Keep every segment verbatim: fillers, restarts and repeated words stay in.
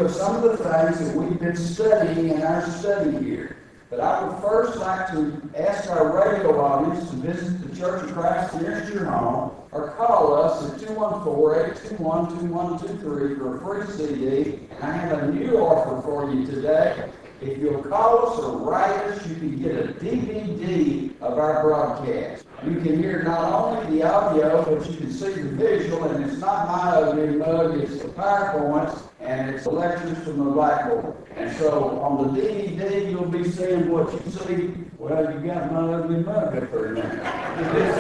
of some of the things that we've been studying in our study here. But I would first like to ask our radio audience to visit the Church of Christ nearest your home, or call us at two one four, eight two one, two one two three for a free C D. And I have a new offer for you today. If you'll call us or write us, you can get a D V D of our broadcast. You can hear not only the audio, but you can see the visual, and it's not my ugly mug, it's the PowerPoints, and it's the lectures from the blackboard. And so on the D V D, you'll be seeing what you see. Well, you got my ugly mug up there now.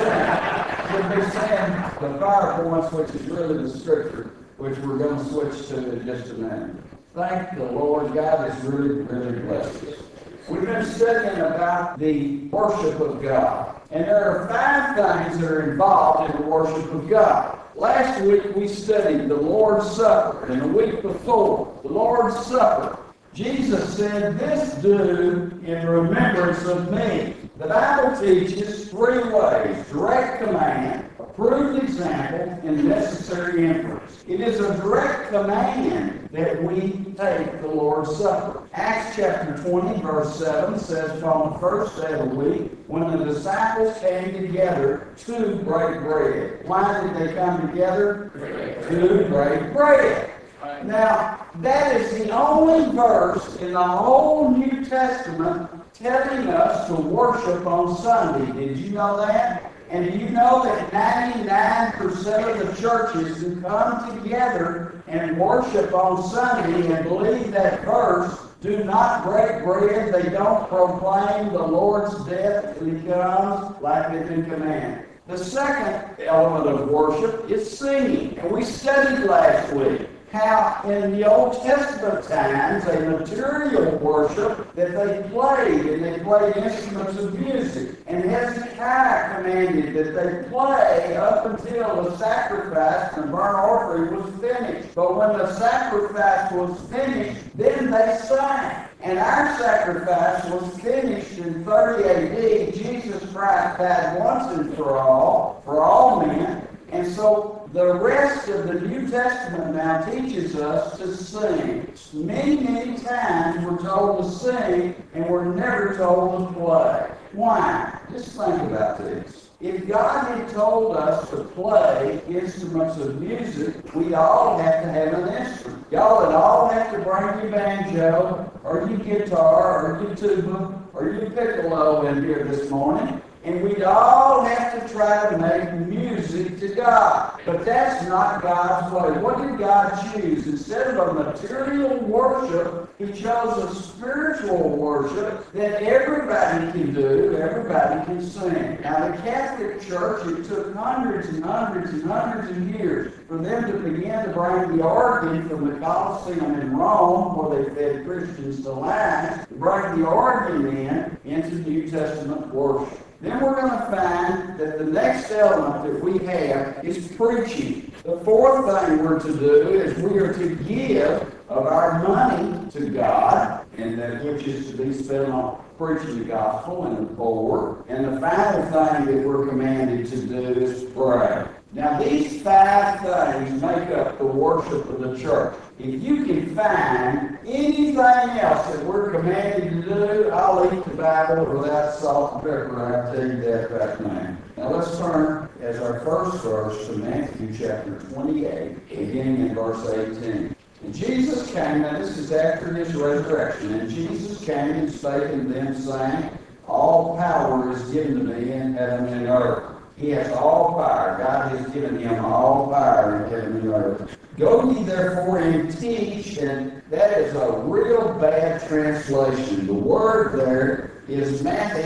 You'll be seeing the PowerPoints, which is really the scripture, which we're going to switch to in just a minute. Thank the Lord. God has really, really blessed us. We've been studying about the worship of God. And there are five things that are involved in the worship of God. Last week we studied the Lord's Supper, and the week before, the Lord's Supper. Jesus said, "This do in remembrance of me." The Bible teaches three ways: direct command, approved example, and necessary inference. It is a direct command that we take the Lord's Supper. Acts chapter twenty, verse seven says, "On the first day of the week, when the disciples came together to break bread." Why did they come together? To break bread. Now, that is the only verse in the whole New Testament telling us to worship on Sunday. Did you know that? And do you know that ninety-nine percent of the churches who come together and worship on Sunday and believe that verse do not break bread? They don't proclaim the Lord's death till He comes like they've been commanded. The second element of worship is singing. And we studied last week how in the Old Testament times a material worship that they played, and they played instruments of music. And Hezekiah commanded that they play up until the sacrifice and the burnt offering was finished. But when the sacrifice was finished, then they sang. And our sacrifice was finished in thirty A D. Jesus Christ died once and for all, for all men. And so the rest of the New Testament now teaches us to sing. Many, many times we're told to sing, and we're never told to play. Why? Just think about this. If God had told us to play instruments of music, we'd all have to have an instrument. Y'all would all have to bring your banjo, or your guitar, or your tuba, or your piccolo in here this morning. And we'd all have to try to make music to God. But that's not God's way. What did God choose? Instead of a material worship, He chose a spiritual worship that everybody can do, everybody can sing. Now, the Catholic Church, it took hundreds and hundreds and hundreds of years for them to begin to bring the organ from the Colosseum in Rome, where they fed Christians to lions, to bring the organ in into New Testament worship. Then we're going to find that the next element that we have is preaching. The fourth thing we're to do is we are to give of our money to God, and that which is to be spent on preaching the gospel and the poor. And the final thing that we're commanded to do is pray. Now, these five things make up the worship of the church. If you can find anything else that we're commanded to do, I'll eat the Bible without salt and pepper. I'll tell you that right now. Now, let's turn as our first verse to Matthew chapter twenty-eight, beginning in verse eighteen. And Jesus came, and this is after His resurrection, and Jesus came and spake unto them, saying, All power is given to me in heaven and earth. He has all power. God has given Him all power in heaven and earth. Go ye therefore and teach, and that is a real bad translation. The word there is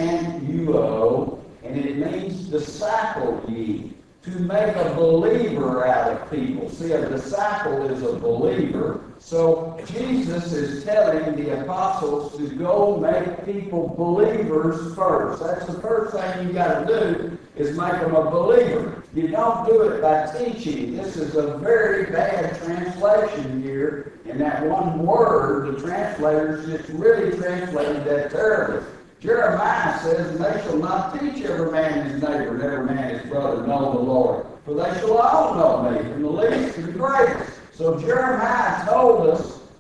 mathanuo, and it means disciple ye, to make a believer out of people. See, a disciple is a believer. So Jesus is telling the apostles to go make people believers first. That's the first thing you got to do, is make them a believer. You don't do it by teaching. This is a very bad translation here. In that one word, the translators just really translated that terribly. Jeremiah says, And they shall not teach every man his neighbor, and every man his brother, know the Lord. For they shall all know me, from the least to the greatest. So Jeremiah told us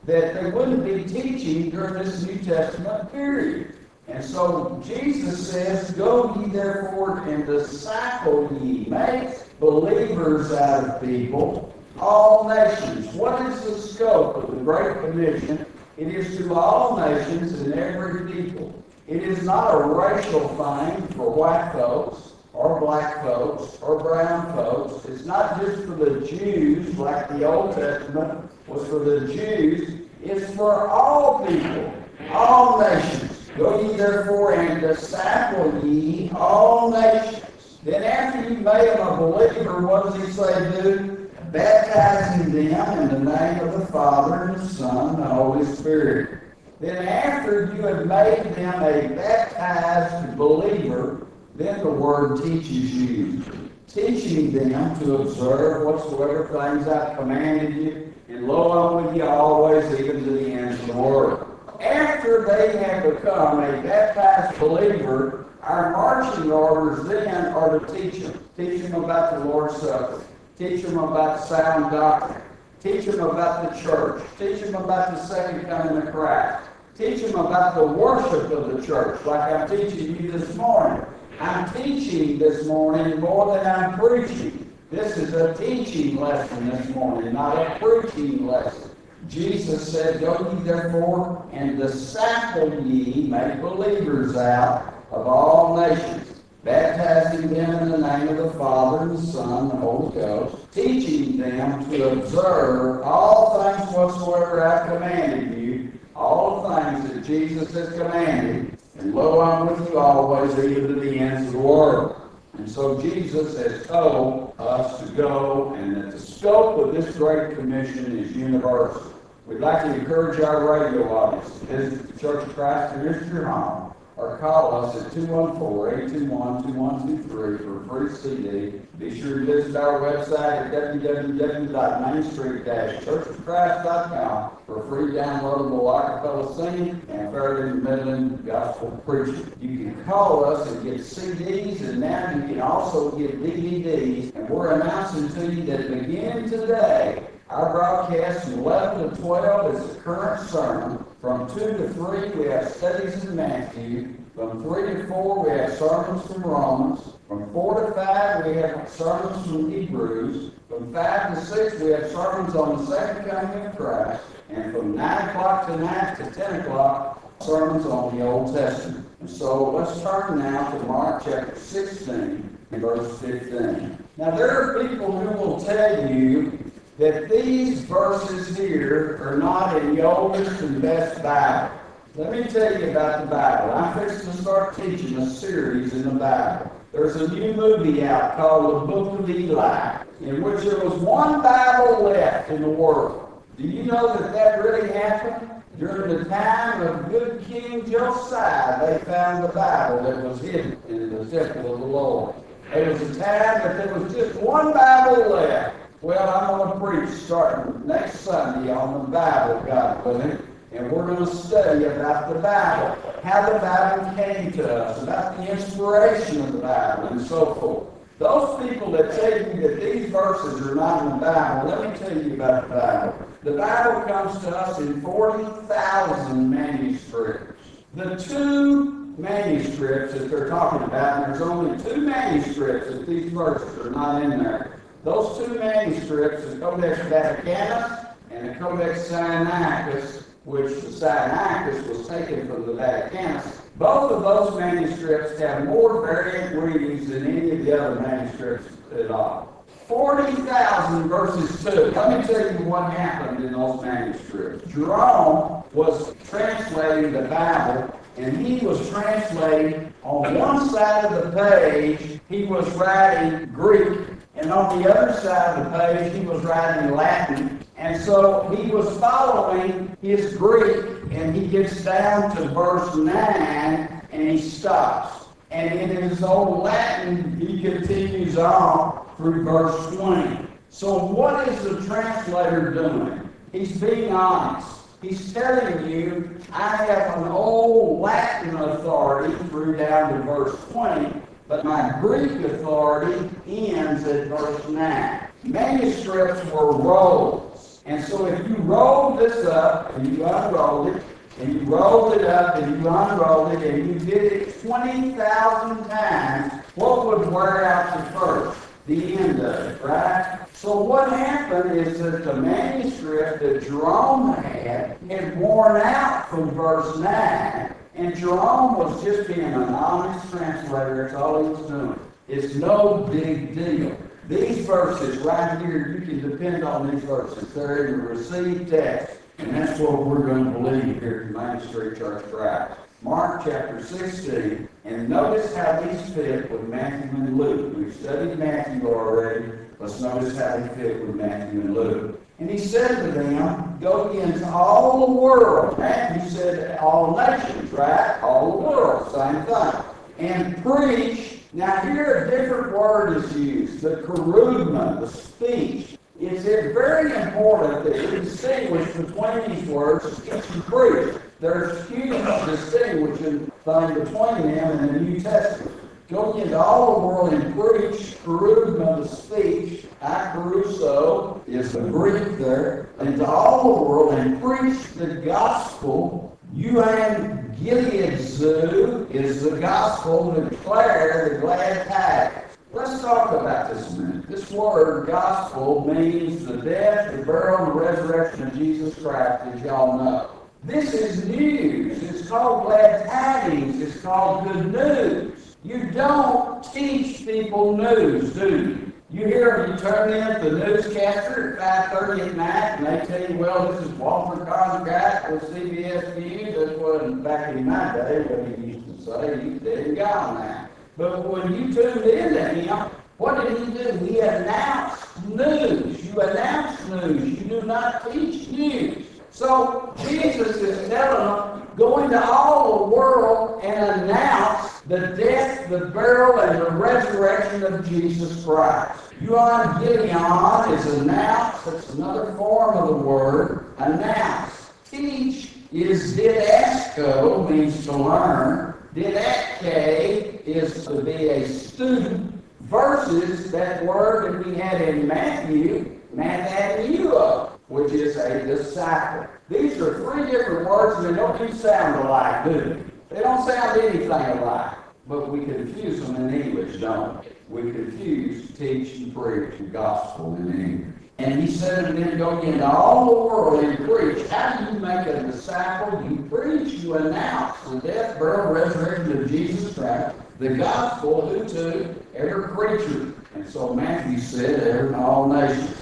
that they wouldn't be teaching during this New Testament period. And so Jesus says, go ye therefore and disciple ye, make believers out of people, all nations. What is the scope of the Great Commission? It is to all nations and every people. It is not a racial thing for white folks, or black folks, or brown folks. It's not just for the Jews, like the Old Testament was for the Jews. It's for all people, all nations. Go ye therefore and disciple ye all nations. Then after you made them a believer, what does he say do? Baptizing them in the name of the Father and the Son and the Holy Spirit. Then after you have made them a baptized believer, then the Word teaches you, teaching them to observe whatsoever things I've commanded you, and lo, I'm with you always, even to the ends of the world. After they have become a baptized believer, our marching orders then are to teach them. Teach them about the Lord's Supper. Teach them about sound doctrine. Teach them about the church. Teach them about the second coming of Christ. Teach them about the worship of the church, like I'm teaching you this morning. I'm teaching this morning more than I'm preaching. This is a teaching lesson this morning, not a preaching lesson. Jesus said, go ye therefore and disciple ye, make believers out of all nations, baptizing them in the name of the Father and the Son and the Holy Ghost, teaching them to observe all things whatsoever I commanded you, all the things that Jesus has commanded, and lo, I'm with you always, even to the ends of the world. And so Jesus has told us to go, and that the scope of this Great Commission is universal. We'd like to encourage our radio audience to visit the Church of Christ in your home, or call us at two one four, eight two one, two one two three for a free C D. Be sure to visit our website at w w w dot main street dash church of christ dot com for free downloadable acapella singing and Fairhaven Midland gospel preaching. You can call us and get C Ds, and now you can also get D V Ds. And we're announcing to you that beginning today, our broadcast from eleven to twelve is the current sermon. From two to three, we have studies in Matthew. From three to four, we have sermons from Romans. From four to five, we have sermons from Hebrews. From five to six, we have sermons on the second coming of Christ. And from nine o'clock tonight to ten o'clock, sermons on the Old Testament. And so let's turn now to Mark chapter sixteen and verse fifteen. Now there are people who will tell you that these verses here are not in the oldest and best Bible. Let me tell you about the Bible. I'm fixing to start teaching a series in the Bible. There's a new movie out called The Book of Eli, in which there was one Bible left in the world. Do you know that that really happened? During the time of good King Josiah, they found the Bible that was hidden in the temple of the Lord. There was a time that there was just one Bible left. Well, I'm going to preach starting next Sunday on the Bible, God willing, and we're going to study about the Bible, how the Bible came to us, about the inspiration of the Bible, and so forth. Those people that tell you that these verses are not in the Bible, let me tell you about the Bible. The Bible comes to us in forty thousand manuscripts. The two manuscripts that they're talking about, and there's only two manuscripts that these verses are not in there. Those two manuscripts, the Codex Vaticanus and the Codex Sinaiticus, which the Sinaiticus was taken from the Vaticanus, both of those manuscripts have more variant readings than any of the other manuscripts at all. forty thousand verses two. Let me tell you what happened in those manuscripts. Jerome was translating the Bible, and he was translating on one side of the page, he was writing Greek, and on the other side of the page, he was writing Latin. And so he was following his Greek, and he gets down to verse nine, and he stops. And in his old Latin, he continues on through verse twenty. So what is the translator doing? He's being honest. He's telling you, I have an old Latin authority through down to verse twenty, but my Greek authority ends at verse nine. Manuscripts were rolls. And so if you rolled this up and you unrolled it, and you rolled it up and you unrolled it, and you did it twenty thousand times, what would wear out you first? The end of it, right? So what happened is that the manuscript that Jerome had had worn out from verse nine, and Jerome was just being an honest translator. That's all he was doing. It's no big deal. These verses right here, you can depend on these verses. They're in the received text, and that's what we're going to believe here at Main Street Church of Christ. Mark chapter sixteen, and notice how these fit with Matthew and Luke. We've studied Matthew already. Let's notice how they fit with Matthew and Luke. And he said to them, go ye into all the world. Matthew said all nations, right? All the world, same thing. And preach. Now here a different word is used, the kerugma, the speech. It's very important that you distinguish between these words, speech and preach. There's huge distinguishing thing between them in the New Testament. Go into all the world and preach, kerugma, the speech, akaruso is the Greek there, into all the world and preach the gospel. Euangelizo is the gospel to declare the glad tidings. Let's talk about this a minute. This word, gospel, means the death, the burial, and the resurrection of Jesus Christ, as y'all know. This is news. It's called glad tidings. It's called good news. You don't teach people news, do you? You hear them, you turn in the newscaster at five thirty at night, and they tell you, well, this is Walter Cronkite with C B S News. That's what, back in my day, what he used to say. He's dead and gone now. But when you tuned in to him, what did he do? He announced news. You announce news. You do not teach news. So Jesus is telling them, go into all the world and announce the death, the burial, and the resurrection of Jesus Christ. Euangelion is announce. That's another form of the word, announce. Teach is didasko, means to learn. Didache is to be a student, versus that word that we had in Matthew, mathaneuo, which is a disciple. These are three different words, and they don't even sound alike, do they? They don't sound anything alike, but we confuse them in English, don't we? We confuse teach and preach the gospel in English. And he said to them, go into all the world and preach. How do you make a disciple? You preach, you announce the death, burial, resurrection of Jesus Christ, the gospel, who to every creature. And so Matthew said, every all nations.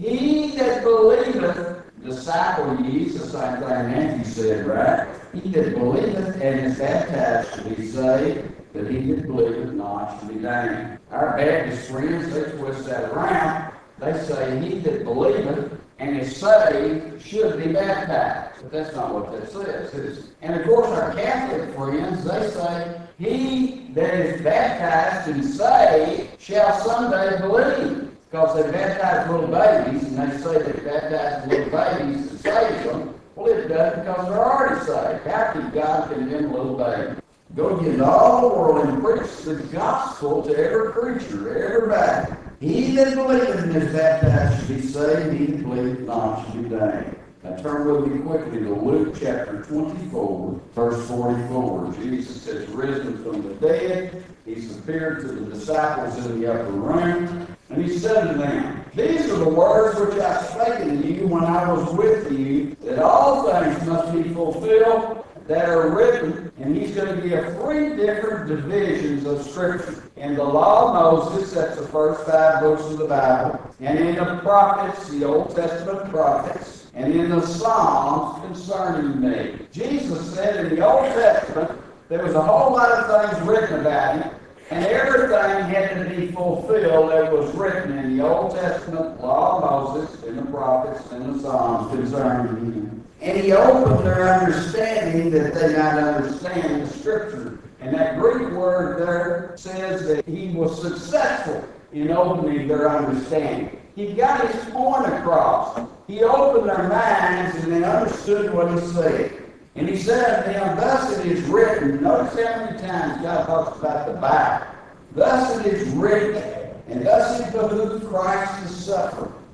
He that believeth, disciple ye, the same thing Matthew said, right? He that believeth and is baptized shall be saved, but he that believeth not shall be damned. Our Baptist friends, they twist that around. They say, he that believeth and is saved should be baptized. But that's not what that says. And of course, our Catholic friends, they say, he that is baptized and saved shall someday believe. Because they baptize little babies, and they say they baptize little babies to save them. Well, it doesn't, because they're already saved. How can God condemn a little baby? Go into all the world and preach the gospel to every creature, everybody. He that believeth and is baptized shall be saved, he that believeth not shall be damned. Now turn with me quickly to Luke chapter twenty-four, verse forty-four. Jesus has risen from the dead. He's appeared to the disciples in the upper room. And he said to them, these are the words which I spake to you when I was with you, that all things must be fulfilled that are written. And he's going to give three different divisions of Scripture. In the law of Moses, that's the first five books of the Bible. And in the prophets, the Old Testament prophets. And in the Psalms concerning me. Jesus said in the Old Testament, there was a whole lot of things written about him. And everything had to be fulfilled that was written in the Old Testament, law of Moses, in the prophets, and the Psalms concerning him. And he opened their understanding that they might understand the Scripture. And that Greek word there says that he was successful in opening their understanding. He got his point across. He opened their minds and they understood what he said. And he said to them, thus it is written. Notice how many times God talks about the Bible. Thus it is written, and thus it behooves Christ to suffer,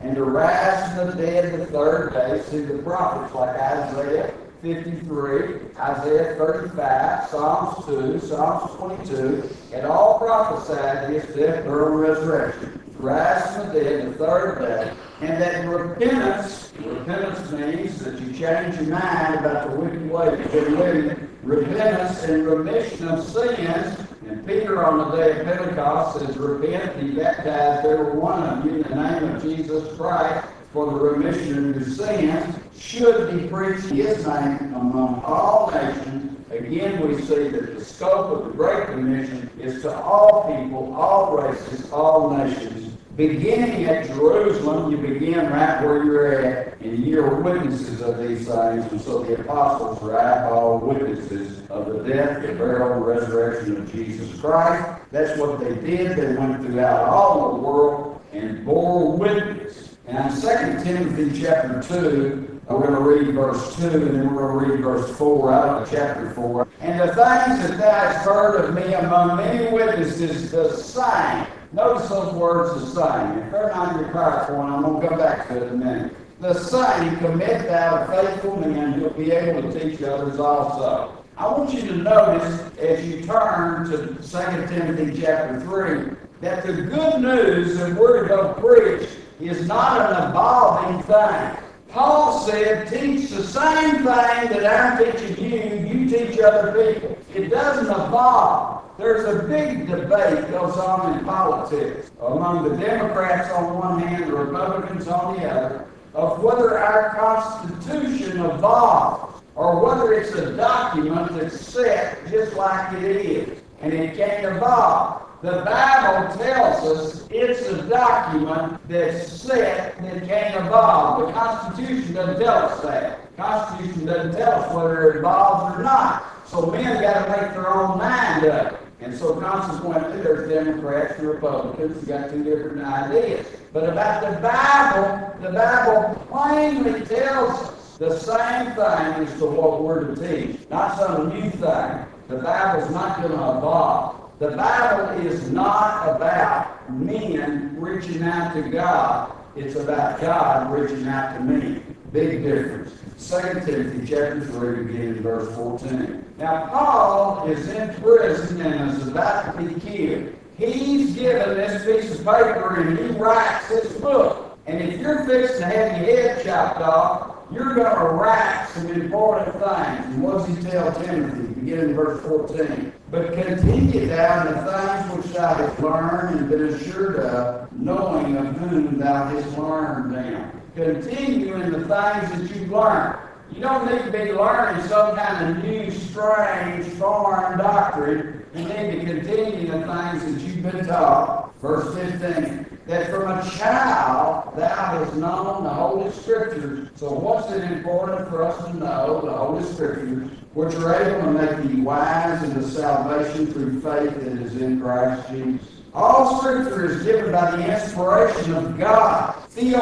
and to rise from the dead the third day. See the prophets like Isaiah fifty-three, Isaiah thirty-five, Psalms two, Psalms twenty-two, and all prophesied his death, burial, and resurrection. Rise from the dead the third day, and that repentance, repentance means that you change your mind about the wicked way you've been living, repentance and remission of sins. And Peter on the day of Pentecost says, repent, be baptized, every one of you, in the name of Jesus Christ, for the remission of your sins, should be preached in his name among all nations. Again, we see that the scope of the Great Commission is to all people, all races, all nations. Beginning at Jerusalem, you begin right where you're at, and you're witnesses of these things. And so the apostles were all witnesses of the death, the burial, and resurrection of Jesus Christ. That's what they did. They went throughout all the world and bore witness. And in Second Timothy chapter two, we're going to read verse two, and then we're going to read verse four out of chapter four. And the things that thou hast heard of me among many witnesses, the same. Notice those words, the same. If they're not in your PowerPoint, I'm going to come back to it in a minute. The same commit thou to faithful men who will be able to teach others also. I want you to notice, as you turn to Second Timothy chapter three, that the good news that we're to go preach is not an evolving thing. Paul said, teach the same thing that I'm teaching you, you teach other people. It doesn't evolve. There's a big debate goes on in politics among the Democrats on one hand, the Republicans on the other, of whether our Constitution evolves or whether it's a document that's set just like it is, and it can't evolve. The Bible tells us it's a document that's set that can't evolve. The Constitution doesn't tell us that. The Constitution doesn't tell us whether it evolves or not. So men got to make their own mind up. And so consequently, there's Democrats and Republicans who got two different ideas. But about the Bible, the Bible plainly tells us the same thing as to what we're to teach. Not some new thing. The Bible's not going to evolve. The Bible is not about men reaching out to God. It's about God reaching out to me. Big difference. Second Timothy chapter three, beginning in verse fourteen. Now, Paul is in prison and is about to be killed. He's given this piece of paper and he writes this book. And if you're fixing to have your head chopped off, you're going to write some important things. And what does he tell Timothy? Beginning in verse fourteen. But continue thou in the things which thou hast learned and been assured of, knowing of whom thou hast learned them. Continue in the things that you've learned. You don't need to be learning some kind of new, strange, foreign doctrine. You need to continue the things that you've been taught. Verse fifteen. That from a child thou hast known the Holy Scriptures. So what's it important for us to know? The Holy Scriptures, which are able to make thee wise unto salvation through faith that is in Christ Jesus. All Scripture is given by the inspiration of God.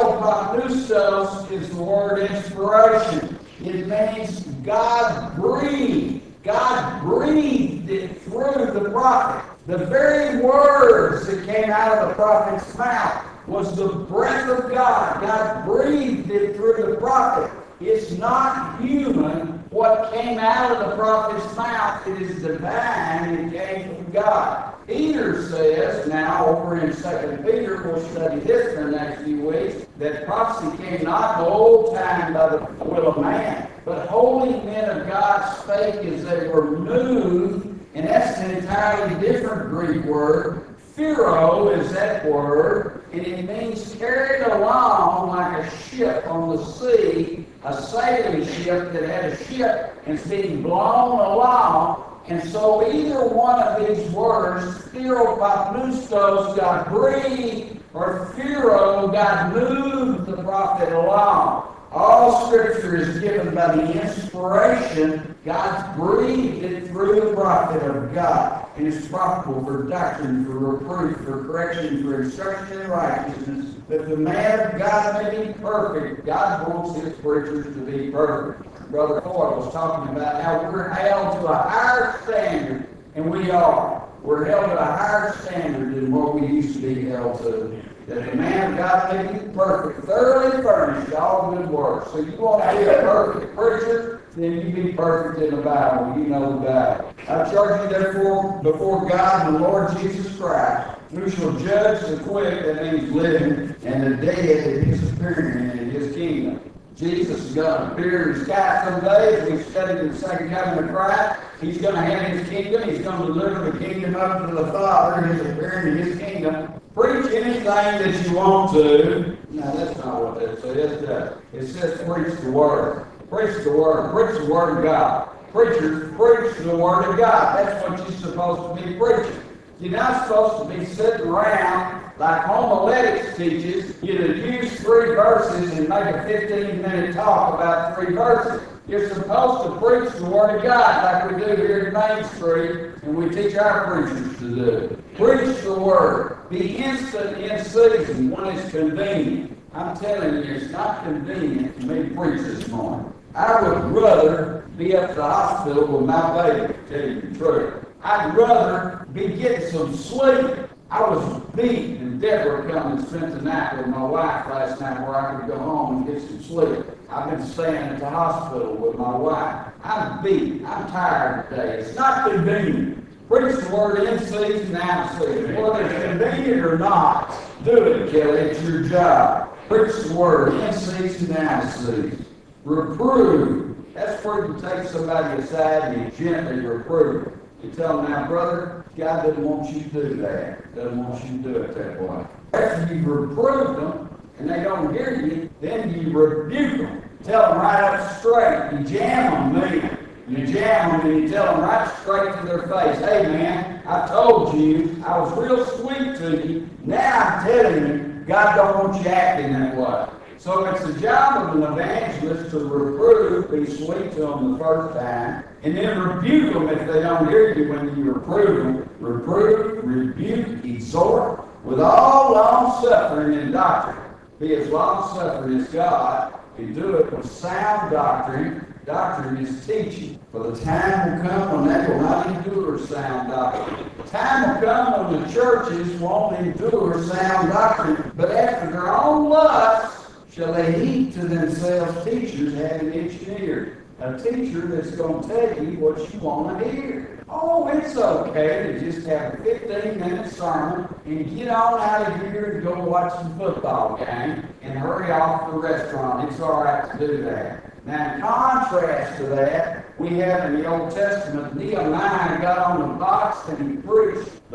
Theopneustos is the word inspiration. It means God breathed. God breathed it through the prophet. The very words that came out of the prophet's mouth was the breath of God. God breathed it through the prophet. It's not human. What came out of the prophet's mouth, it is divine. It came from God. Peter says, now over in Second Peter, we'll study this for the next few weeks, that prophecy came not in the old time by the will of man, but holy men of God spake as they were moved. And that's an entirely different Greek word. Phero is that word, and it means carried along like a ship on the sea, a sailing ship that had a ship and it's being blown along. And so either one of these words, theopneustos, God breathed, or phero, God moved the prophet along. All Scripture is given by the inspiration. God's breathed it through the prophet of God. And it's profitable for doctrine, for reproof, for correction, for instruction in righteousness, that the man of God may be perfect. God wants his preachers to be perfect. Brother Ford was talking about how we're held to a higher standard, and we are. We're held to a higher standard than what we used to be held to. that the man of God may be perfect, thoroughly furnished to all good works. So you want to be a perfect preacher, then you be perfect in the Bible. You know the Bible. I charge you therefore before God and the Lord Jesus Christ, who shall judge the quick, that means living, and the dead at his appearing in his kingdom. Jesus is going to appear in the sky someday, as we studied in the second coming of Christ. He's going to have his kingdom. He's going to deliver the kingdom up to the Father, and he's appearing in his kingdom. Preach anything that you want to. No, that's not what that says. Uh, it says preach the word. Preach the word. Preach the word of God. Preachers, preach the word of God. That's what you're supposed to be preaching. You're not supposed to be sitting around like homiletics teaches you to use three verses and make a fifteen minute talk about three verses. You're supposed to preach the Word of God like we do here at Main Street, and we teach our preachers to do. Preach the Word. Be instant in season when it's convenient. I'm telling you, it's not convenient for me to preach this morning. I would rather be up at the hospital with my baby, to tell you the truth. I'd rather be getting some sleep. I was beat, and Deborah come and spent the night with my wife last night where I could go home and get some sleep. I've been staying at the hospital with my wife. I'm beat. I'm tired today. It's not convenient. Preach the word in season, out of season. Whether it's convenient or not, do it, Kelly. It's your job. Preach the word in season, out of season. Reprove. That's where you take somebody aside and you gently reprove. You tell them, now, brother, God doesn't want you to do that. Doesn't want you to do it that way. After you reprove them and they don't hear you, then you rebuke them. Tell them right up straight. You jam them, man. You jam them and you tell them right straight to their face, hey, man, I told you, I was real sweet to you. Now I'm telling you, God don't want you acting that way. So it's the job of an evangelist to reprove, be sweet to them the first time, and then rebuke them if they don't hear you when you reprove them. Reprove, rebuke, exhort, with all long-suffering and doctrine. Be as long-suffering as God, and do it with sound doctrine. Doctrine is teaching. For the time will come when they will not endure sound doctrine. The time will come when the churches won't endure sound doctrine, but after their own lust, shall they heap to themselves teachers having itching ears. A teacher that's going to tell you what you want to hear. Oh, it's okay to just have a fifteen minute sermon and get on out of here and go watch some football game and hurry off to the restaurant. It's all right to do that. Now, in contrast to that, we have in the Old Testament, Nehemiah got on the box and he preached the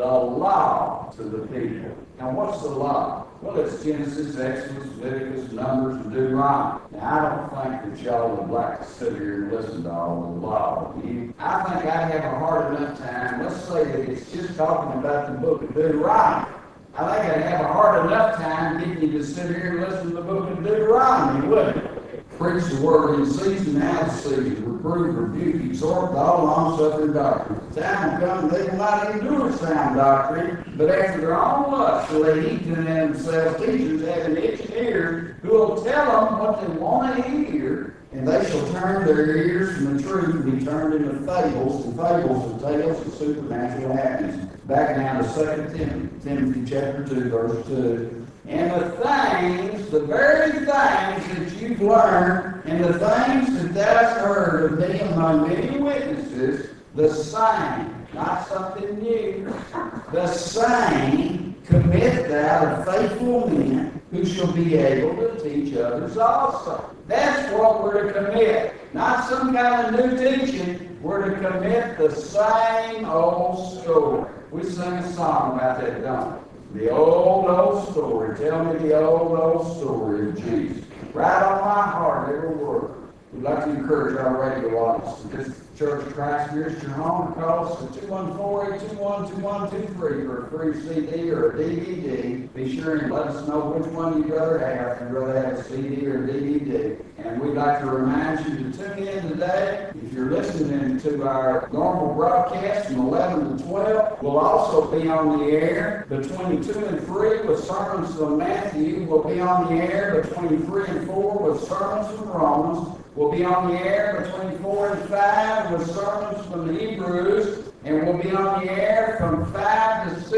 law to the people. Now, what's the law? Well, it's Genesis, Exodus, Leviticus, Numbers, and Deuteronomy. Now, I don't think that y'all would like to sit here and listen to all the law. I think I'd have a hard enough time. Let's say that it's just talking about the book of Deuteronomy. I think I'd have a hard enough time getting you to sit here and listen to the book of Deuteronomy, wouldn't it? Preach the word in season, out of season, reprove, rebuke, exhort, with all long-suffering doctrine. The time will come they will not endure sound doctrine, but after their own lust shall they heap to themselves teachers having itching ears, who will tell them what they want to hear, and they shall turn their ears from the truth and be turned into fables, and fables and tales of supernatural happenings. Back now to Second Timothy, Timothy chapter two, verse two. And the things, the very things that you've learned, and the things that thou hast heard of me among many witnesses, the same, not something new, the same commit thou to faithful men who shall be able to teach others also. That's what we're to commit. Not some kind of new teaching. We're to commit the same old story. We sing a song about that, don't we? The old, old story. Tell me the old, old story of Jesus. Right on my heart, every word. We'd like to encourage our radio audience to visit the Church of Christ here at your home. Call us at two one four, eight two one, two one two three for a free C D or a D V D. Be sure and let us know which one you'd rather have. If you'd rather have a C D or a D V D. And we'd like to remind you to tune in today. If you're listening to our normal broadcast from eleven to twelve, we'll also be on the air between two and three with sermons from Matthew. We'll be on the air between three and four with sermons from Romans. We'll be on the air between four and five with sermons from the Hebrews. And we'll be on the air from five to six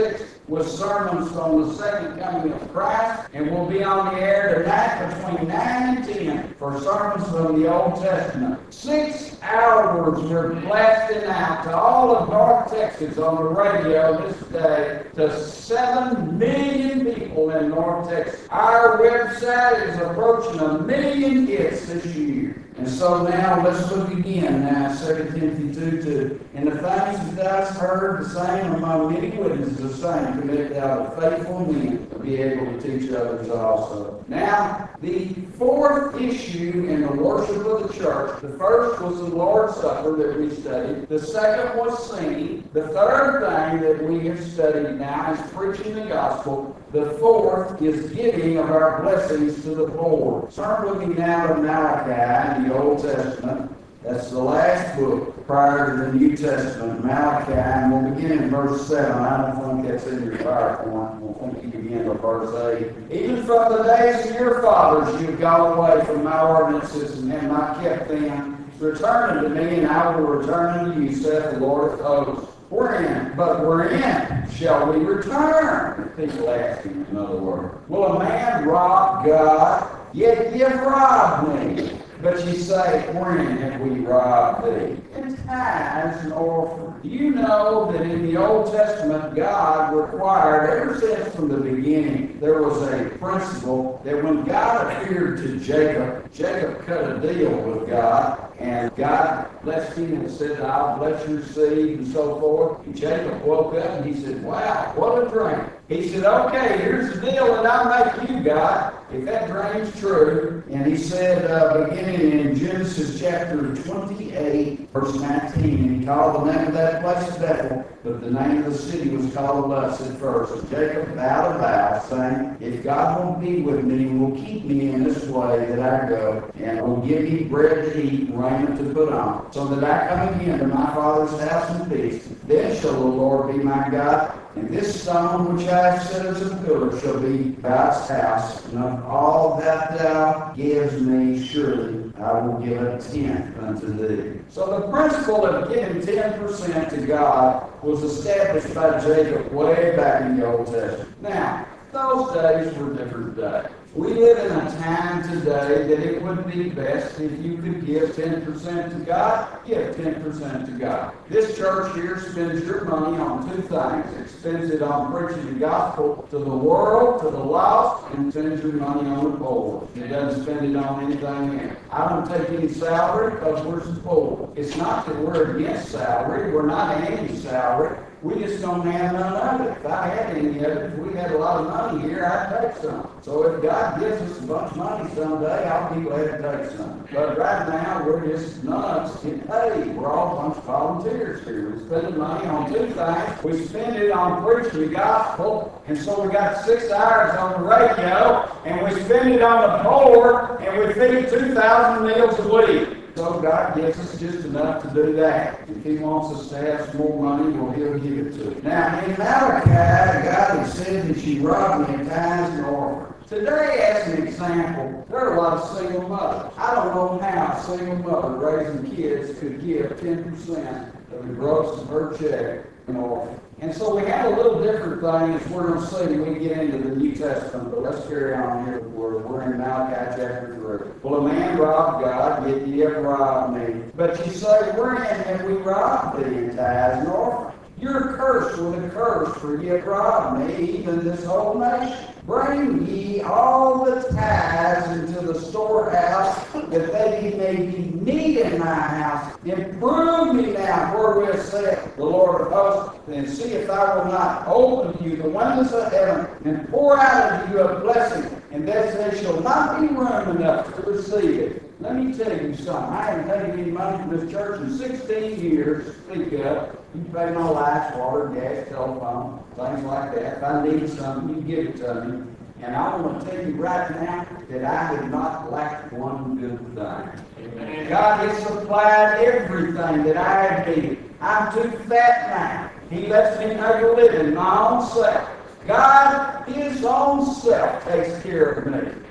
with sermons on the second coming of Christ, and we'll be on the air tonight between nine and ten for sermons from the Old Testament. Six hours we're blasting out to all of North Texas on the radio this day to seven million people in North Texas. Our website is approaching a million hits this year. And so now let's look again now, Second Timothy two two. And the things that thou hast heard, the same among many witnesses, the same commit thou to faithful men to be able to teach others also. Now, the fourth issue in the worship of the church, the first was the Lord's Supper that we studied. The second was singing. The third thing that we have studied now is preaching the gospel. The fourth is giving of our blessings to the poor. Start looking now at Malachi in the Old Testament. That's the last book prior to the New Testament, Malachi, and we'll begin in verse seven. I don't think that's in your PowerPoint. We'll think you begin with verse eight. Even from the days of your fathers you have gone away from my ordinances and have not kept them. Return unto me, and I will return unto you, saith the Lord of hosts. Wherein, but wherein shall we return? People asking, in other words. Will a man rob God? Yet ye have robbed me. But ye say, wherein have we robbed thee? In tithes and offerings. Do you know that in the Old Testament, God required, ever since from the beginning, there was a principle that when God appeared to Jacob, Jacob cut a deal with God, and God blessed him and said, I'll bless your seed, and so forth. And Jacob woke up and he said, wow, what a dream. He said, okay, here's the deal that I'll make you, God, if that dream's true. And he said, uh, beginning in Genesis chapter twenty-eight, verse nineteen, and he called the name of that place Bethel, but the name of the city was called Luz at first. And Jacob vowed a vow, saying, if God won't be with me, will keep me in this way that I go, and will give me bread to eat and raiment to put on, so that I come again to my father's house in peace, then shall the Lord be my God, and this stone which I have set as a pillar shall be God's house, and of all that thou givest me, surely I will give a tenth unto thee. So the principle of giving ten percent to God was established by Jacob way back in the Old Testament. Now, those days were different days. We live in a time today that it would be best if you could give ten percent to God, give ten percent to God. This church here spends your money on two things. It spends it on preaching the gospel to the world, to the lost, and spends your money on the poor. It doesn't spend it on anything else. I don't take any salary because we're so poor. It's not that we're against salary. We're not anti-salary. We just don't have none of it. If I had any of it, if we had a lot of money here, I'd take some. So if God gives us a bunch of money someday, I'll be glad to take some. But right now, we're just none of us get paid. We're all a bunch of volunteers here. We spend the money on two things. We spend it on preaching the gospel, and so we got six hours on the radio, and we spend it on the poor, and we feed two thousand meals a week. So God gives us just enough to do that. If He wants us to have some more money, well, He'll give it to us. Now, in Malachi, God has said that you robbed me of tithes and offerings. Today, as an example, there are a lot of single mothers. I don't know how a single mother raising kids could give ten percent of the gross of her check in offering. And so we have a little different thing as we're going to see when we get into the New Testament, but let's carry on here. We're, we're in Malachi chapter three. Well, a man robbed God, yet ye have robbed me. But ye say, wherein have we robbed thee in tithes and offerings? You're cursed with a curse, for ye have robbed me, even this whole nation. Bring ye all the tithes into the storehouse, that they may be meat in my house. Improve me now, wherewith saith the Lord of hosts, and see if I will not open to you the windows of heaven, and pour out unto you a blessing, and that there shall not be room enough to receive it. Let me tell you something. I haven't taken any money from this church in sixteen years to speak of. You can pay my lights, water, gas, telephone, things like that. If I need something, you give it to me. And I want to tell you right now that I have not lacked one good thing. Amen. God has supplied everything that I have needed. I'm too fat now. He lets me make a living my own self. God, His own self, takes care of me.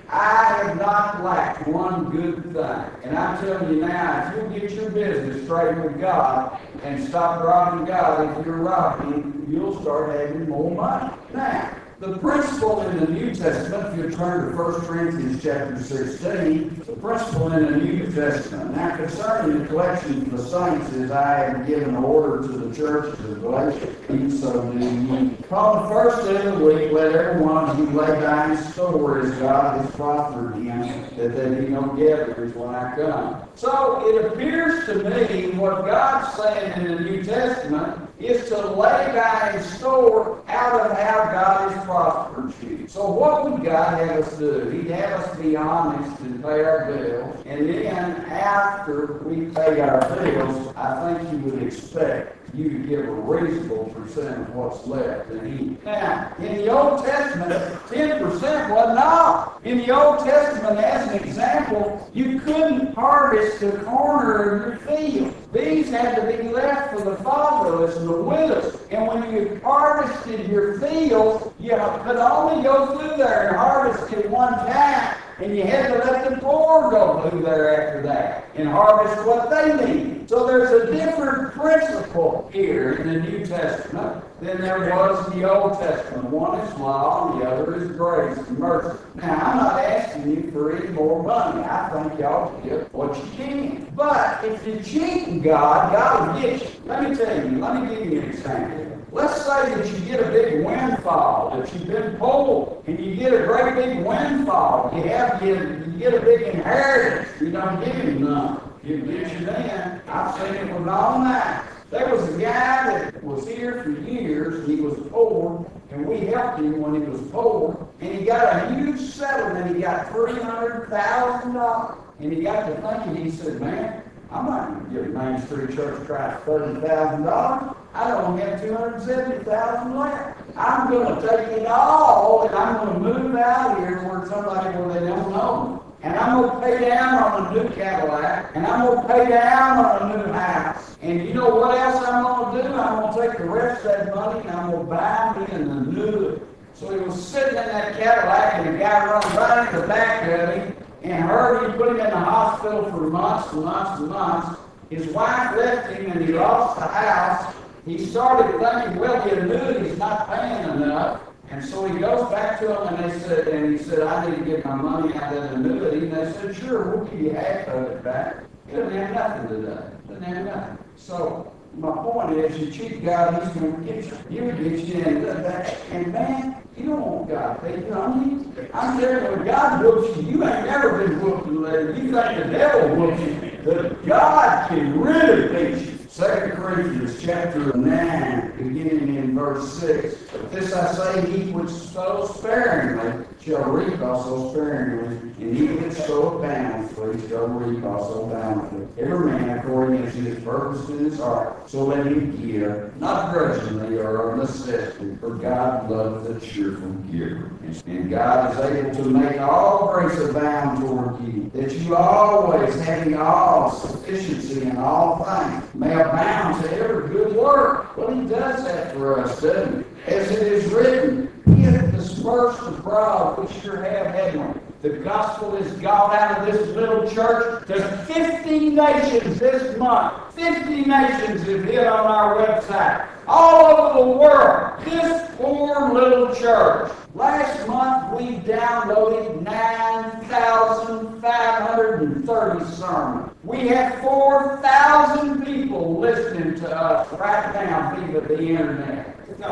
I have not lacked one good thing. And I'm telling you now, if you'll get your business straight with God and stop robbing God, if you're robbing, you'll start having more money. Now, the principle in the New Testament, if you turn to First Corinthians chapter sixteen, the principle in the New Testament. Now, concerning the collection of the saints, as I have given order to the churches of Galatia, even so do ye. On the first day of the week, let every one of you lay by his store as God has prospered him, that there be no gatherers when I come. So it appears to me what God's saying in the New Testament is to lay by his store out of how God has prospered you. So what would God have us do? He'd have us be honest and pay our bills. And then after we pay our bills, I think you would expect you to give a reasonable percent of what's left in Him. Now, in the Old Testament, ten percent wasn't all. In the Old Testament, as an example, you couldn't harvest the corner of your field. These had to be left for the fatherless and the widows. And when you harvested your field, you could only go through there and harvest it one time. And you had to let the poor go through there after that and harvest what they need. So there's a different principle here in the New Testament than there was in the Old Testament. One is law and the other is grace and mercy. Now, I'm not asking you for any more money. I think y'all get what you can. But if you're cheating God, God will get you. Let me tell you, let me give you an example. Let's say that you get a big windfall, that you've been poor, and you get a great big windfall. You have you, you get a big inheritance. You don't give him none. He'll get you then. I've seen it with all night. There was a guy that was here for years. He was poor, and we helped him when he was poor. And he got a huge settlement. He got three hundred thousand dollars. And he got to thinking, he said, man, I'm not going to give Main Street Church of Christ thirty thousand dollars. I don't have two hundred seventy thousand dollars left. I'm going to take it all, and I'm going to move out here where somebody where they don't know me. And I'm going to pay down on a new Cadillac, and I'm going to pay down on a new house. And you know what else I'm going to do? I'm going to take the rest of that money, and I'm going to buy me in the new. So he was sitting in that Cadillac, and the guy run right in the back of him, and heard he put him in the hospital for months and months and months. His wife left him, and he lost the house. He started thinking, well, the annuity's not paying enough. And so he goes back to them, and they said, and he said, I need to get my money out of that annuity. And they said, sure, we'll give you half of it back. He doesn't have nothing today. Doesn't have nothing. So my point is, you cheat God, He's going to get you. He will get you in that. And man, you don't want God to take you on you. I'm telling you, when God whoops you, you ain't never been whooped later. You think the devil whoops you. But God can really beat you. Second Corinthians chapter nine, beginning in verse six. But this I say, he which sows sparingly shall reap also sparingly, and he which soweth bountifully shall reap also bountifully. Every man according as his purpose in his heart, so let him give, not grudgingly or of necessity, for God loves a cheerful giver. And God is able to make all grace abound toward you, that you always, having all sufficiency in all things, may abound to every good work. Well, He does that for us, doesn't He? As it is written, He hath dispersed abroad which sure have heavenly. The gospel is gone out of this little church to fifty nations this month. fifty nations have hit on our website. All over the world. This poor little church. Last month we downloaded nine thousand five hundred thirty sermons. We have four thousand people listening to us right now via the internet.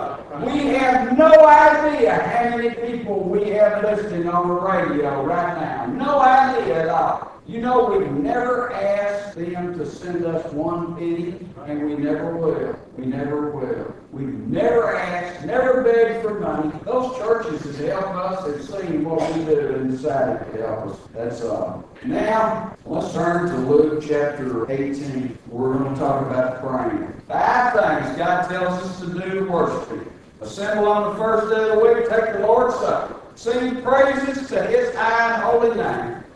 We have no idea how many people we have listening on the radio right now. No idea at all. You know, we've never asked them to send us one penny, and we never will. We never will. We've never asked, never begged for money. Those churches that help us have seen what we do and decided to help us. That's all. Now, let's turn to Luke chapter eighteen. We're going to talk about praying. Five things God tells us to do to worship Him. Assemble on the first day of the week, take the Lord's Supper. Sing praises to His high and holy name.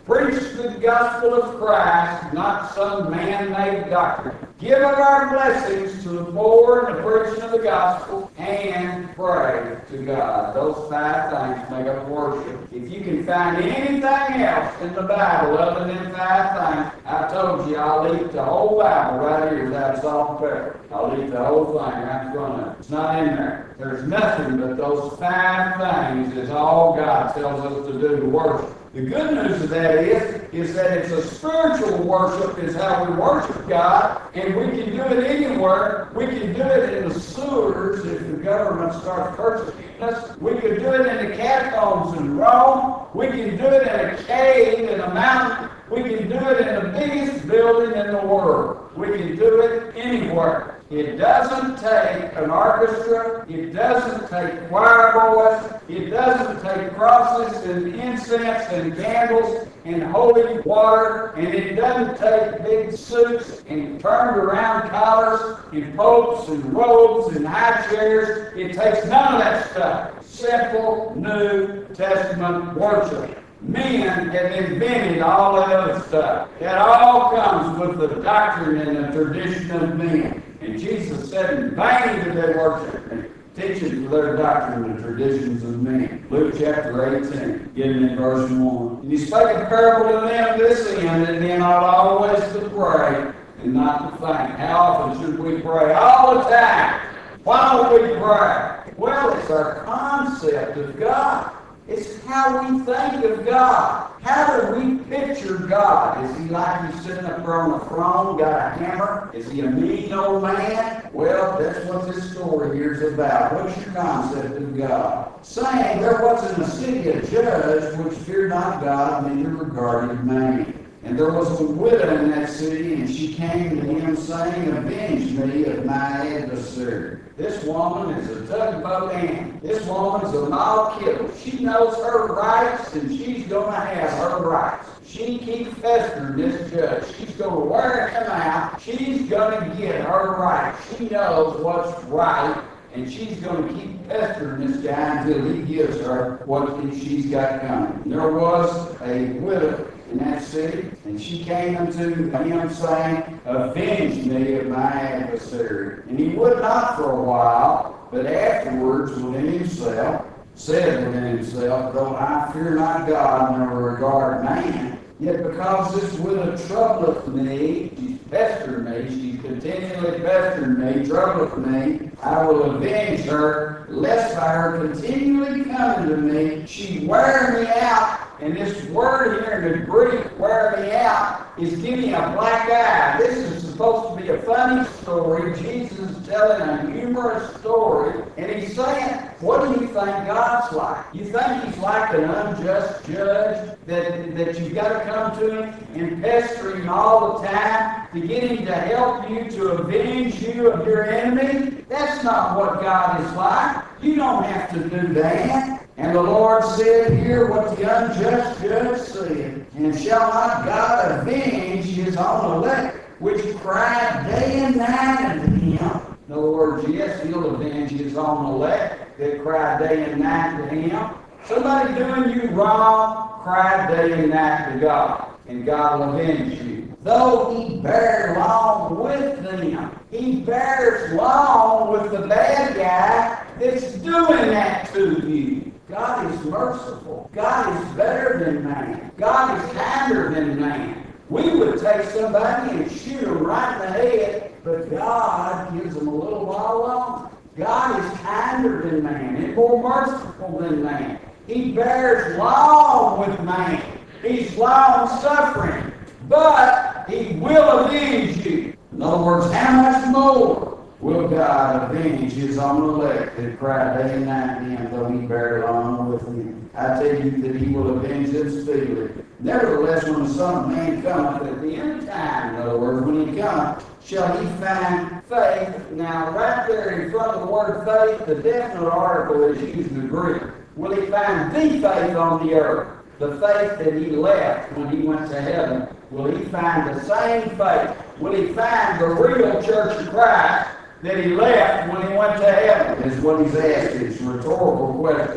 Preach the gospel of Christ, not some man-made doctrine. Give of our blessings to the poor and the preaching of the gospel, and pray to God. Those five things make up worship. If you can find anything else in the Bible other than five things, I told you I'll leave the whole Bible right here without salt and pepper. I'll leave the whole thing right in front of it. It's not in there. There's nothing but those five things is all God tells us to do to worship. The good news of that is, is that it's a spiritual worship is how we worship God, and we can do it anywhere. We can do it in the sewers if the government starts persecuting us. We can do it in the catacombs in Rome. We can do it in a cave in a mountain. We can do it in the biggest building in the world. We can do it anywhere. It doesn't take an orchestra. It doesn't take choir boys. It doesn't take crosses and incense and candles and holy water. And it doesn't take big suits and turned around collars and popes and robes and high chairs. It takes none of that stuff. Simple New Testament worship. Men have invented all that other stuff. It all comes with the doctrine and the tradition of men. And Jesus said, in vain did they worship me, teaching for their doctrine and the traditions of men. Luke chapter eighteen, getting in verse one. And he spake a parable to them this end, and men ought always to pray and not to faint. How often should we pray? All the time. Why don't we pray? Well, it's our concept of God. It's how we think of God. How do we picture God? Is he like he's sitting up there on a throne, got a hammer? Is he a mean old man? Well, that's what this story here is about. What's your concept of God? Saying there was in the city a judge which feared not God, neither regarded man. And there was a widow in that city, and she came to him, saying, Avenge me of my adversary. This woman is a tugboat ant. This woman's a mild killer. She knows her rights, and she's going to have her rights. She keeps festering this judge. She's going to wear him out. She's going to get her rights. She knows what's right, and she's going to keep pestering this guy until he gives her what she's got coming. There was a widow in that city, and she came unto him, saying, Avenge me of my adversary. And he would not for a while, but afterwards within himself, said within himself, Though I fear not God, nor regard man, yet because this widow troubleth me, she's pestered me, she's continually pestered me, troubleth me, I will avenge her, lest by her continually coming to me, she wear me out. And this word here in the Greek, wear me out, is giving a black eye. This is supposed to be a funny story. Jesus is telling a humorous story. And he's saying, what do you think God's like? You think he's like an unjust judge that, that you've got to come to him and pester him all the time to get him to help you to avenge you of your enemy? That's not what God is like. You don't have to do that. And the Lord said, Hear what the unjust judge said, and shall not God avenge his own elect, which cry day and night unto him? In other words, yes, he'll avenge his own elect that cry day and night to him. Somebody doing you wrong, cry day and night to God, and God will avenge you. Though he bear long with them, he bears long with the bad guy that's doing that to you. God is merciful. God is better than man. God is kinder than man. We would take somebody and shoot them right in the head, but God gives them a little while longer. God is kinder than man and more merciful than man. He bears long with man. He's long-suffering, but he will avenge you. In other words, how much more will God avenge his own elect that cry day and night to him, though he bear long with him? I tell you that he will avenge them speedily. Nevertheless, when the Son of Man cometh at the end of time, in other words, when he cometh, shall he find faith? Now, right there in front of the word faith, the definite article is used in the Greek. Will he find the faith on the earth? The faith that he left when he went to heaven. Will he find the same faith? Will he find the real Church of Christ that he left when he went to heaven? Is what he's asked. It's a rhetorical question.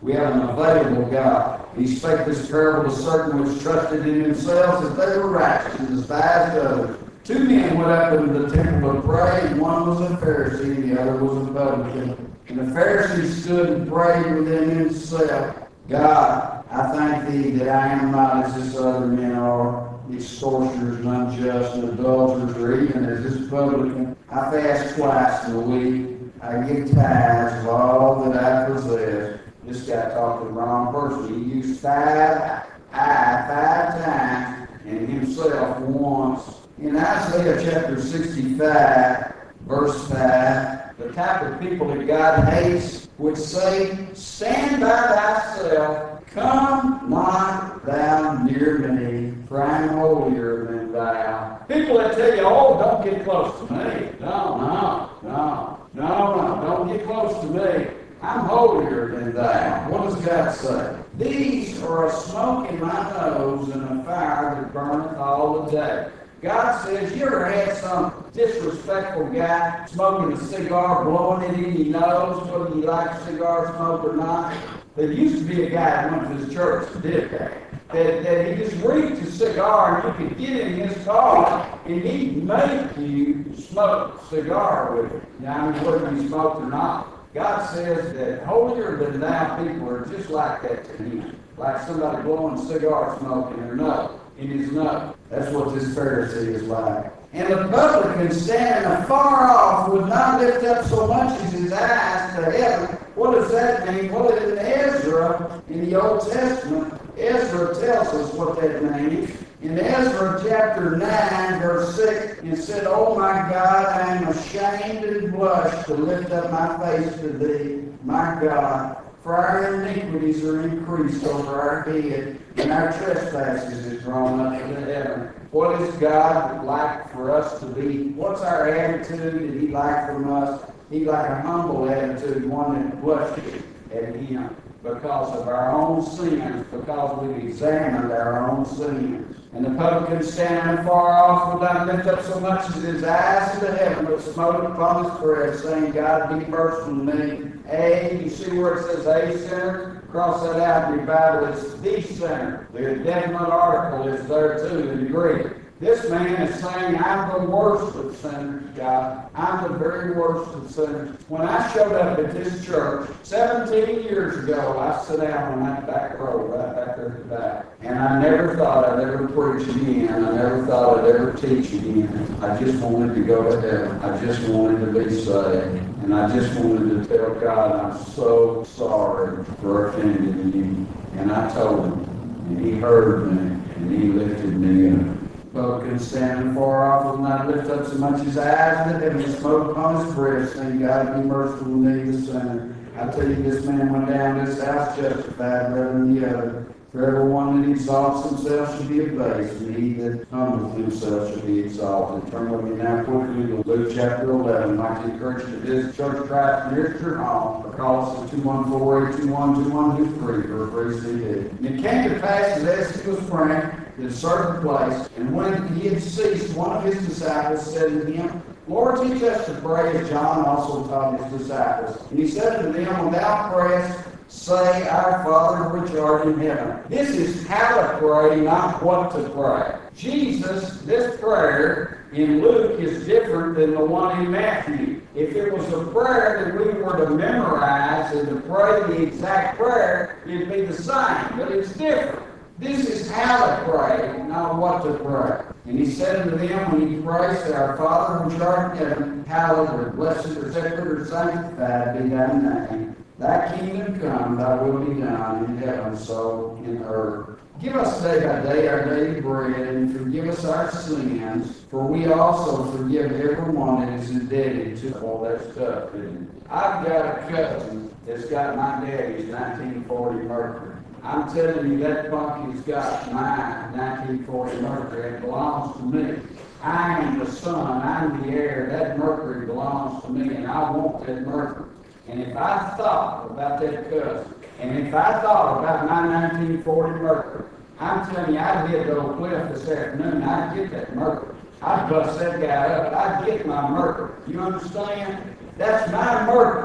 We have an available God. He spake this parable to certain which trusted in themselves that they were righteous and despised others. Two men went up into the temple to pray, and one was a Pharisee and the other was a publican. And the Pharisee stood and prayed within himself, God, I thank thee that I am not as this other men are, extortioners and unjust and adulterers, or even as this publican. I fast twice in a week. I give tithes of all that I possess. This guy talked to the wrong person. He used five, I, five times, and himself once. In Isaiah chapter sixty-five, verse five, the type of people that God hates would say, stand by thyself, come not thou near me, for I am holier than thou. People that tell you, oh, don't get close to me. No, no, no, no, no, don't get close to me. I'm holier than thou. What does God say? These are a smoke in my nose and a fire that burneth all the day. God says, you ever had some disrespectful guy smoking a cigar, blowing it in your nose, whether you like cigar smoke or not? There used to be a guy that went to his church that did that. That, that he just reeked a cigar and you could get in his car and he'd make you smoke a cigar with it. Now, I mean, whether you smoked or not. God says that holier than thou people are just like that to him. Like somebody blowing cigar smoke in their nose, in his nose. That's what this Pharisee is like. And the publican standing afar off would not lift up so much as his eyes to heaven. What does that mean? Well, in Ezra, in the Old Testament, Ezra tells us what that means. In Ezra chapter nine, verse six, it said, Oh my God, I am ashamed and blush to lift up my face to thee, my God. For our iniquities are increased over our head, and our trespasses is drawn up to heaven. What is God like for us to be? What's our attitude that He like from us? He like a humble attitude, one that blushes at Him because of our own sins, because we've examined our own sins. And the publican standing far off would not lift up so much as his eyes to heaven, but smote upon his breast, saying, God, be merciful to me. A, you see where it says a sinner? Cross that out in your Bible, it's the sinner. The definite article is there too in the Greek. This man is saying, I'm the worst of sinners, God. I'm the very worst of sinners. When I showed up at this church seventeen years ago, I sat down on that back row, right back there at the back. And I never thought I'd ever preach again. I never thought I'd ever teach again. I just wanted to go to heaven. I just wanted to be saved. And I just wanted to tell God, I'm so sorry for offending you. And I told him, and he heard me, and he lifted me up. Publican standing far off will not lift up so much his eyes to heaven, and smote upon his breast, saying, God, be merciful to me, the sinner. I tell you, this man went down to his house justified rather than the other. For everyone that exalts himself shall be abased, and he that humbleth himself shall be exalted. Turn with me now quickly to Luke chapter eleven. I'd like to encourage you to visit Church of Christ nearest your home, or call us at two one four, eight two one, two one two three for a free C D. And it came to pass that as he was praying in a certain place, and when he had ceased, one of his disciples said to him, Lord, teach us to pray as John also taught his disciples. And he said to them, when thou prayest, say, Our Father which art in heaven. This is how to pray, not what to pray. Jesus, this prayer in Luke is different than the one in Matthew. If it was a prayer that we were to memorize and to pray the exact prayer, it'd be the same, but it's different. This is how to pray, not what to pray. And he said unto them, when you pray, say, Our Father which art in heaven, hallowed or blessed or sacred or sanctified be thy name. Thy kingdom come, thy will be done in heaven, so in earth. Give us day by day our daily bread, and forgive us our sins, for we also forgive everyone that is indebted to all that stuff. I've got a cousin that's got my daddy's nineteen forty Mercury. I'm telling you, that monkey's got my nineteen forty Mercury. It belongs to me. I am the son. I'm the heir. That Mercury belongs to me, and I want that Mercury. And if I thought about that cousin, and if I thought about my nineteen forty Mercury, I'm telling you, I'd hit the old cliff this afternoon, I'd get that Mercury. I'd bust that guy up. I'd get my Mercury. You understand? That's my Mercury.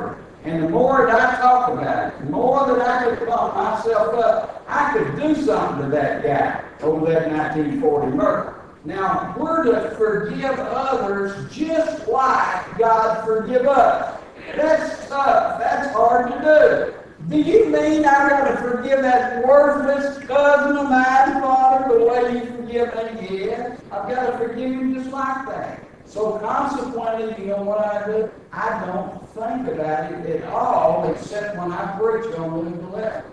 And the more that I talk about it, the more that I could pump myself up, I could do something to that guy over that nineteen forty murder. Now, we're to forgive others just like God forgive us. That's tough. That's hard to do. Do you mean I got to forgive that worthless cousin of mine, Father, the way you forgive me? Yes. I've got to forgive him just like that. So consequently, you know what I do? I don't think about it at all, except when I preach on Luke eleven.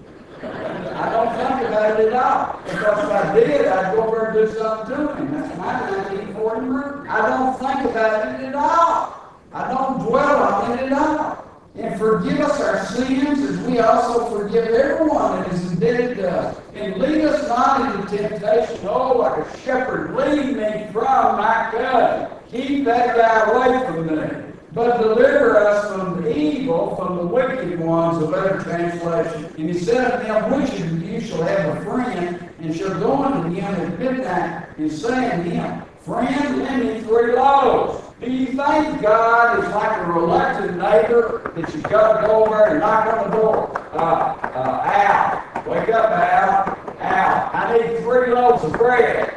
I don't think about it at all. Because if I did, I'd go over and do something to him. That's my nineteen forty murder. I don't think about it at all. I don't dwell on it at all. And forgive us our sins as we also forgive everyone that is indebted to us. And lead us not into temptation. Oh, like a shepherd, lead me from my cousin. Keep that guy away from me. But deliver us from the evil, from the wicked ones, a better translation. And he said unto them, which of you shall have a friend, and shall go unto him at midnight, and say unto him, Friend, lend me three loaves. Do you think God is like a reluctant neighbor that you've got to go over and knock on the door? Uh, uh, Al, wake up, Al. Al, I need three loaves of bread.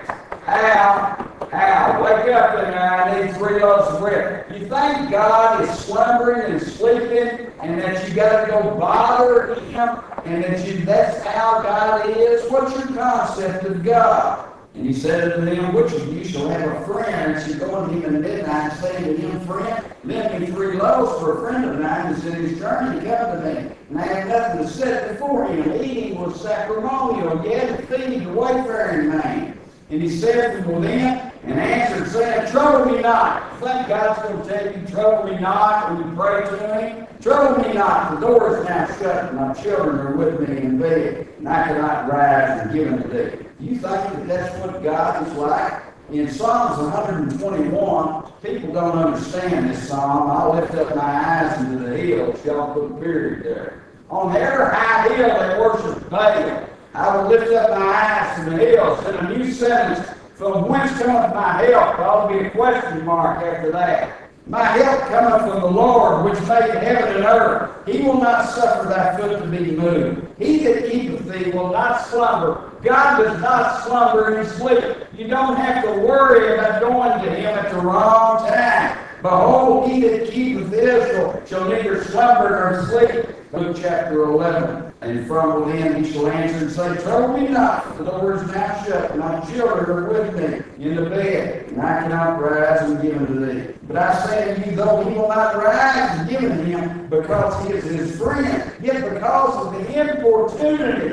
Al, Al, wake up there, I need three loaves of bread. You think God is slumbering and sleeping and that you got to go bother him and that you, that's how God is? What's your concept of God? And he said unto them, which of you shall have a friend, and shall go unto him in the midnight, and say to him, Friend, lend me three loaves, for a friend of mine is in his journey to come to me, and I have nothing to set before him. Eating was sacramental, yet feeding the wayfaring man. And he said to them then, and answered, saying, Trouble me not. You think God's going to tell you, trouble me not, when you pray to him? Trouble me not, the door is now shut, and my children are with me in bed, and I cannot rise and give unto thee. You think that that's what God is like? In Psalms one twenty-one, people don't understand this psalm. I'll lift up my eyes into the hills. Y'all put a period there. On every high hill they worship Baal. I will lift up my eyes to the hills. And a new sentence, from whence cometh my help? There'll be a question mark after that. My help cometh from the Lord, which made heaven and earth. He will not suffer thy foot to be moved. He that keepeth thee will not slumber. God does not slumber in his sleep. You don't have to worry about going to him at the wrong time. Behold, he that keepeth Israel shall neither slumber nor sleep. Luke chapter eleven. And from within he shall answer and say, Trouble me not, for the door is now shut, and my children are with me in the bed, and I cannot rise and give unto thee. But I say unto you, though he will not rise and give unto him, because he is his friend, yet because of the importunity.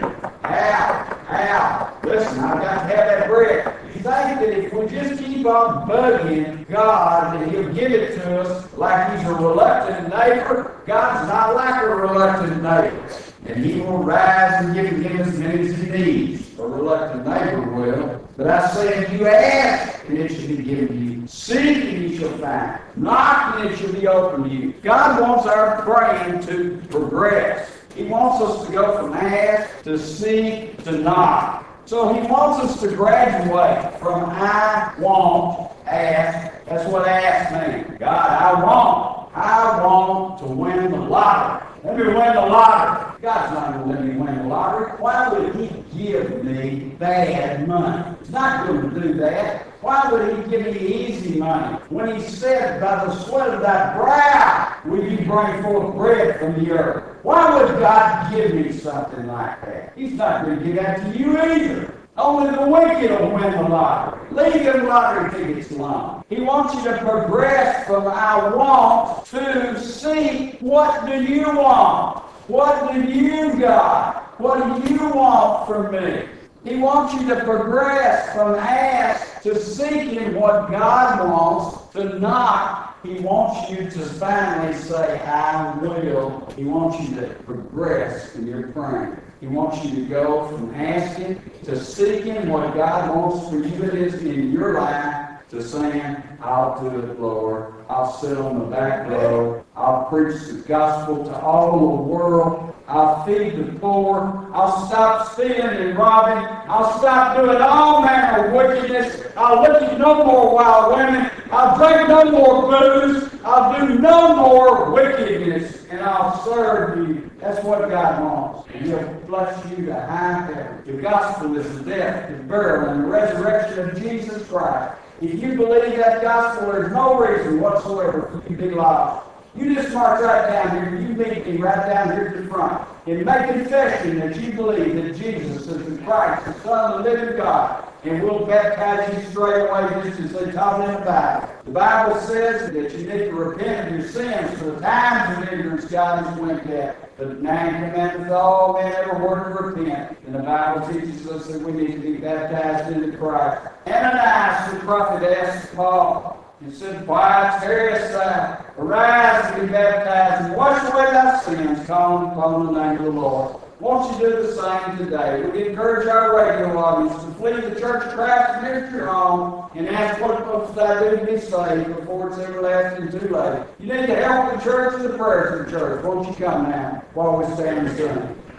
Ow, ow, listen, I've got to have that bread. You think that if we just keep on bugging God, that he'll give it to us like he's a reluctant neighbor? God's not like a reluctant neighbor. And he will rise and give him as many as he needs. A reluctant neighbor will. But I say, if you ask, and it shall be given to you. Seek, and you shall find. Knock, and it shall be opened to you. God wants our praying to progress. He wants us to go from ask to seek to knock. So he wants us to graduate from I want, ask. That's what ask means. God, I want. I want to win the lottery. Let me win the lottery. God's not going to let me win the lottery. Why would he give me bad money? He's not going to do that. Why would he give me easy money? When he said, by the sweat of thy brow will you bring forth bread from the earth. Why would God give me something like that? He's not going to give that to you either. Only the wicked will win the lottery. Leave them lottery tickets alone. He wants you to progress from I want to see, what do you want? What do you got? What do you want from me? He wants you to progress from ask to seeking what God wants to knock. He wants you to finally say, I will. He wants you to progress in your praying. He wants you to go from asking to seeking what God wants for you it is in your life to saying, I'll do it, Lord. I'll sit on the back row. I'll preach the gospel to all the world. I'll feed the poor. I'll stop stealing and robbing. I'll stop doing all manner of wickedness. I'll look at no more wild women. I'll drink no more booze. I'll I'll do no more wickedness, and I'll serve you. That's what God wants. And He'll bless you to high heaven. The gospel is the death, the burial, and the resurrection of Jesus Christ. If you believe that gospel, there's no reason whatsoever for you to be lost. You just march right down here. You meet me right down here at the front. And make confession that you believe that Jesus is the Christ, the Son of the living God. And we'll baptize you straight away just as they taught in the Bible. The Bible says that you need to repent of your sins for the times of ignorance God has winked at. But nine commandments all men everywhere to repent. And the Bible teaches us that we need to be baptized into Christ. Ananias the prophet asked Paul, he said, "Why tarriest thou? Arise and be baptized and wash away thy sins, calling upon the name of the Lord." Won't you do the same today? We encourage our radio audience to flee the Church of Christ near your home and ask what must I do to be saved before it's everlasting too late. You need to help the church and the prayers of the church. Won't you come now while we stand and sing?